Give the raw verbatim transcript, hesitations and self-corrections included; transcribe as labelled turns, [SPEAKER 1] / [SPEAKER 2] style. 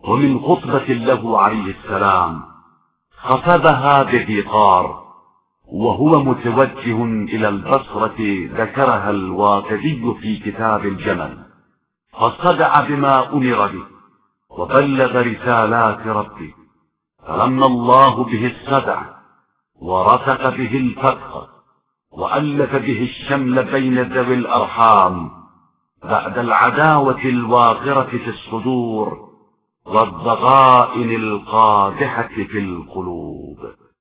[SPEAKER 1] ومن خطبة له عليه السلام خطبها بذيقار وهو متوجه إلى البصرة، ذكرها الواقدي في كتاب الجمل، فصدع بما أمر به وبلغ رسالات ربه، فلما الله به الصدع ورتق به الفتق وألف به الشمل بين ذوي الأرحام بعد العداوة الواقرة في الصدور والضغائن القادحة في القلوب.